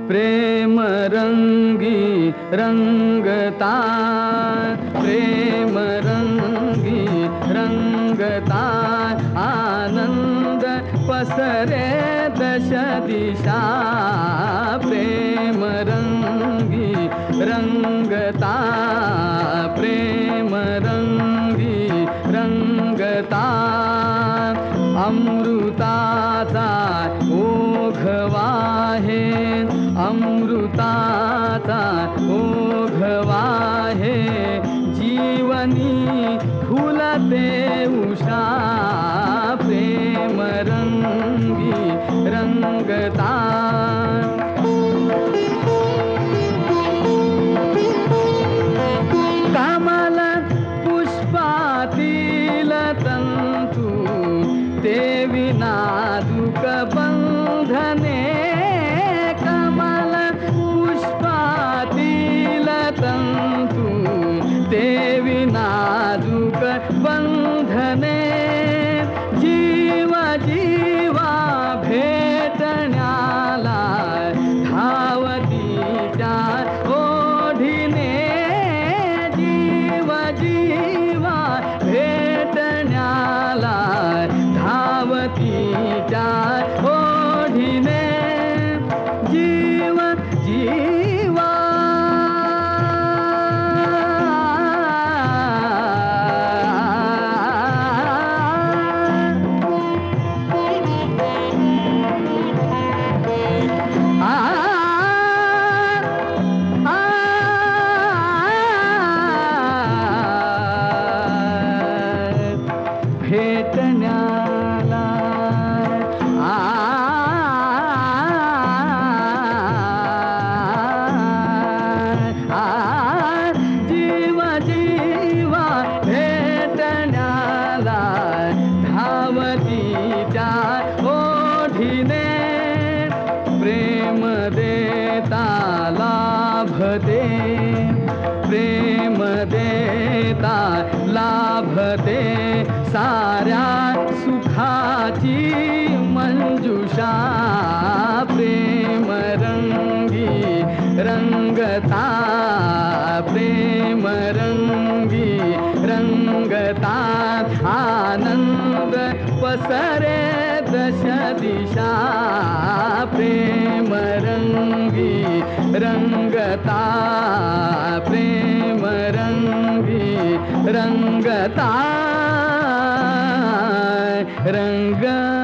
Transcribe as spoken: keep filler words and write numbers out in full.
प्रेम रंगी रंगता, प्रेम रंगी रंगता, आनंद पसरे दश दिशा। प्रेम रंगी रंगता, प्रेम रंगी रंगता, अमृताचा ओघ आहे, अमृताचा ओघ आहे, जीवनी फुलते उषा। प्रेम रंगी रंगता, कमल पुष्पातील तंतू ते विनाजूक बंधने, कमल पुष्पातील तंतू ते विनाजूक बंधने, जीव जीवा भेटण्याला धावतीच्या ओढीने, जीव जीवा भेटण्याला धावतीच्या ओढीने, जीव जीवा भेटण्याला आ जीव जीवा भेटण्याला धावतीच्या ओढीने, प्रेम देता लाभते, प्रेम देता लाभते, साऱ्या सुखाची मंजुषा। प्रेम रंगी रंगता, प्रेम रंगी रंगता, आनंद पसरे दश दिशा। प्रेम रंगी रंगता, प्रेम रंगी रंगता, रंग